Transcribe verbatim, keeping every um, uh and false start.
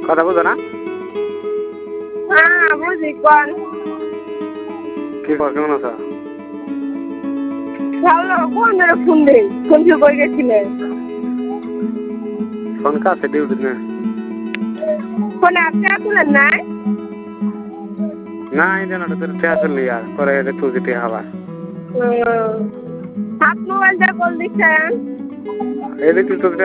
কথা বুঝো না? হ্যাঁ বুঝি কোন কি কর কেমন আছো? ভালো কোন মেরে ফোন দেই কোন যে কই গেছিলে ফোন কাছে ডিউটি না ফোন আপনি আসলেন না না এই জানাটা তোর আসলে আর পরে এটা তুই হবা হাত মোবাইল দিয়ে কল দিচ্ছেন এই দেখি তোর